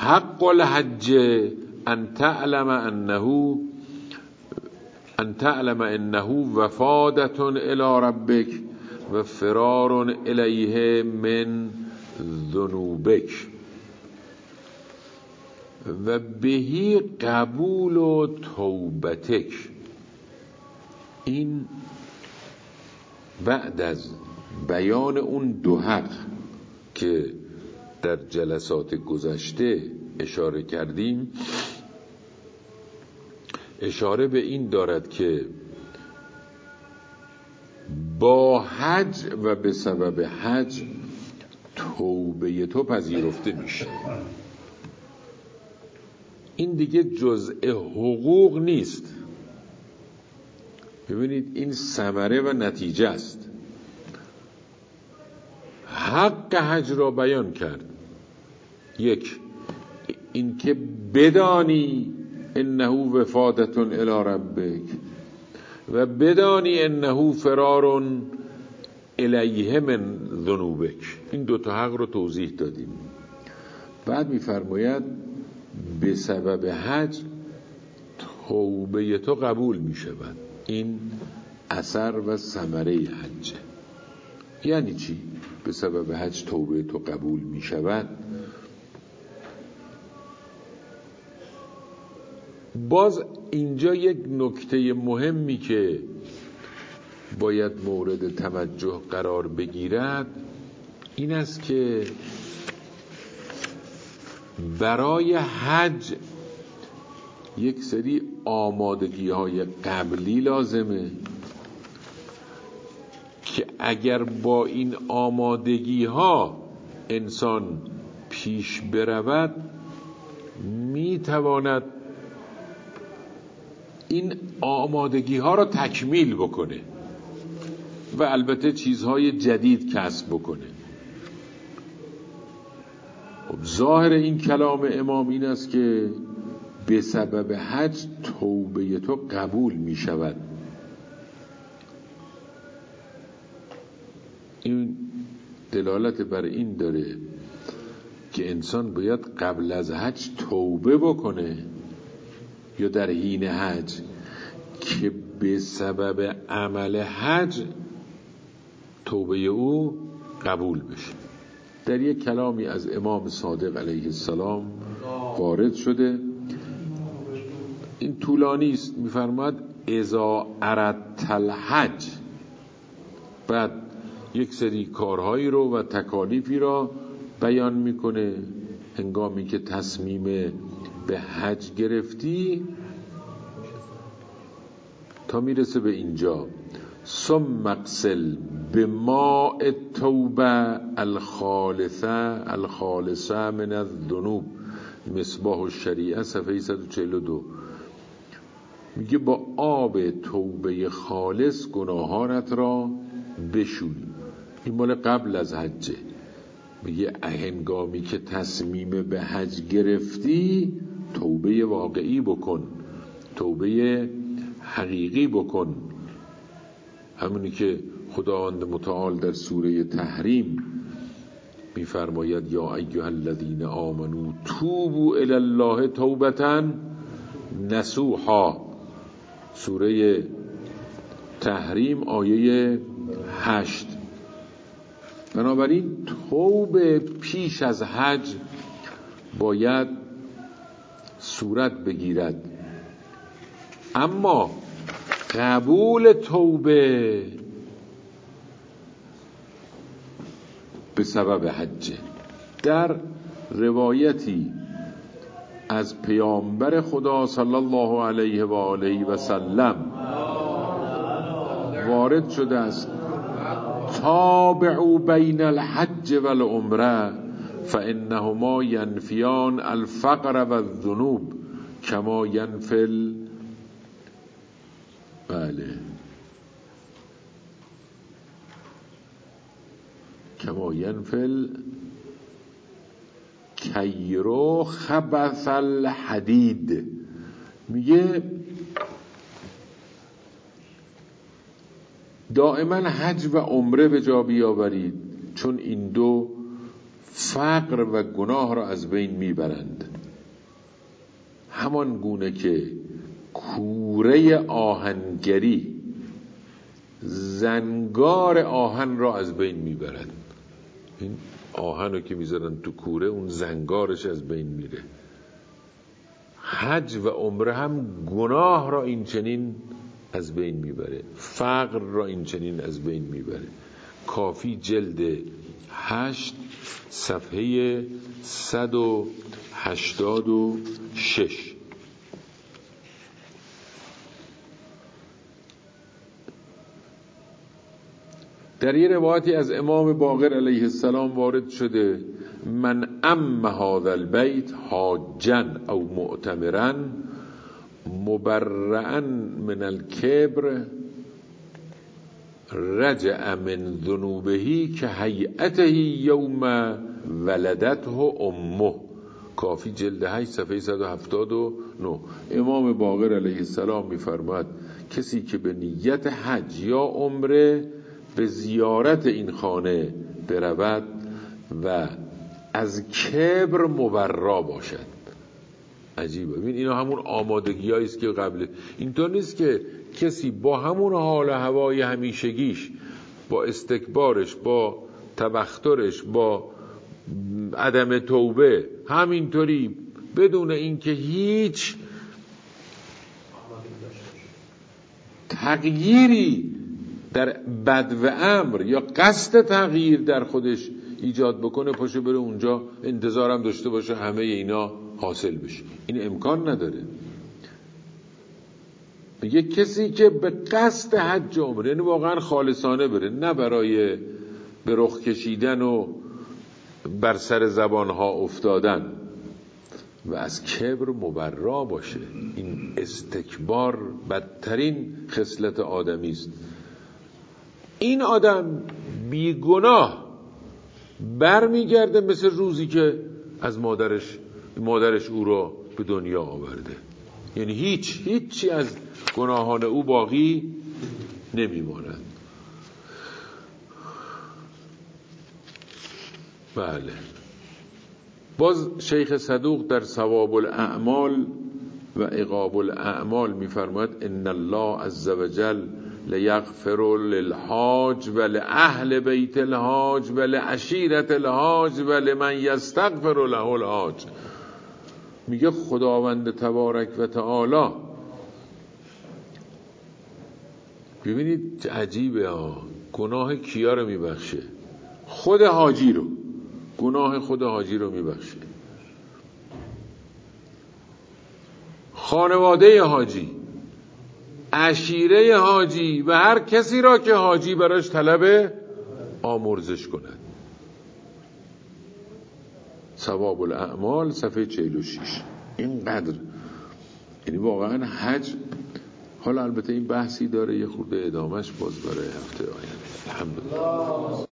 حق الحج ان تعلم انه وفادة الى ربک و فرار الیه من ذنوبک و بهی قبول توبتک. این بعد از بیان اون دو حق که در جلسات گذشته اشاره کردیم، اشاره به این دارد که با حج و به سبب حج توبه تو پذیرفته میشه. این دیگه جزء حقوق نیست. ببینید این ثمره و نتیجه است. حق حج را بیان کرد. یک، این که بدانی انه وفادة الی ربک و بدانی انه فرار الیه من ذنوبک. این دو تا حق رو توضیح دادیم. بعد میفرماید به سبب حج توبه تو قبول میشود. این اثر و ثمره حجه. یعنی چی؟ به سبب حج توبه تو قبول میشود. باز اینجا یک نکته مهمی که باید مورد توجه قرار بگیرد این است که برای حج یک سری آمادگی های قبلی لازمه که اگر با این آمادگی ها انسان پیش برود میتواند این آمادگی ها را تکمیل بکنه و البته چیزهای جدید کسب بکنه. ظاهر این کلام امام این است که به سبب حج توبه تو قبول می شود. این دلالت بر این داره که انسان باید قبل از حج توبه بکنه یا در حین حج که به سبب عمل حج توبه او قبول بشه. در یک کلامی از امام صادق علیه السلام وارد شده، این طولانی است، میفرماد اذا اردت الحج، بعد یک سری کارهایی رو و تکالیفی را بیان میکنه. هنگامی که تصمیم به حج گرفتی تا میرسه به اینجا، ثم اغسل بماء التوبه الخالصه من الذنوب، مصباح الشریعه صفحه 142. میگه با آب توبه خالص گناهانت را بشوی. این مال قبل از حجه. میگه هنگامی که تصمیم به حج گرفتی توبه واقعی بکن، توبه حقیقی بکن. همونی که خداوند متعال در سوره تحریم میفرماید یا ایها الذین آمنوا توبوا الی الله توبة نصوحا، سوره تحریم آیه 8. بنابراین توبه پیش از حج باید صورت بگیرد، اما قبول توبه به سبب حجه. در روایتی از پیامبر خدا صلی الله علیه و آله و سلم وارد شده است تابعوا بین الحج والعمره فانهما ینفیان الفقر والذنوب کما ینفی کما ینفی کیرو خبث الحدید. میگه دائما حج و عمره به جا بیاورید، چون این دو فقر و گناه را از بین میبرند. همان گونه که کوره آهنگری زنگار آهن را از بین میبرد. این آهن رو که میذارن تو کوره، اون زنگارش از بین میره. حج و عمره هم گناه را این چنین از بین میبره، فقر را این چنین از بین میبره. کافی جلد 8 صفحه 186. در یه روایتی از امام باقر علیه السلام وارد شده: من ام هذا البیت حاجا او معتمرا مبرئا من الکبر رجع من ذنوبه که هیئته یوم ولدته امه. کافی جلد 8 صفحه 179. امام باقر علیه السلام می‌فرماید کسی که به نیت حج یا عمره به زیارت این خانه برود و از کبر مبرا باشد. عجیبه. ببین اینا همون آمادگی‌هایی است که قبل. اینطور نیست که کسی با همون حال و هوای همیشگیش، با استکبارش، با تبخترش، با عدم توبه، همینطوری بدون اینکه هیچ تغییری در بد و امر یا قصد تغییر در خودش ایجاد بکنه پاشه بره اونجا انتظارم داشته باشه همه اینا حاصل بشه. این امکان نداره. میگه کسی که به قصد حج و عمره، یعنی واقعا خالصانه بره، نه برای به رخ کشیدن و بر سر زبانها افتادن، و از کبر مبرا باشه. این استکبار بدترین خصلت آدمی است. این آدم بیگناه برمیگرده مثل روزی که از مادرش او را به دنیا آورده. یعنی هیچی از گناهان او باقی نمیماند. بله. باز شیخ صدوق در ثواب الاعمال و عقاب الاعمال میفرماید ان الله عز وجل لیغفر للحاج و لأهل بیت الحاج و لعشیرة الحاج و لمن یستغفر له الحاج. میگه خداوند تبارک و تعالی، ببینید چه عجیبه ها، گناه کیا رو میبخشه؟ خود حاجی رو، گناه خود حاجی رو میبخشه، خانواده حاجی، عشیره حاجی و هر کسی را که حاجی براش طلب آمرزش کند. ثواب الاعمال صفحه 46. اینقدر، یعنی واقعا حج. حالا البته این بحثی داره، یه خورده ادامش باز برای هفته آینده. الحمدلله.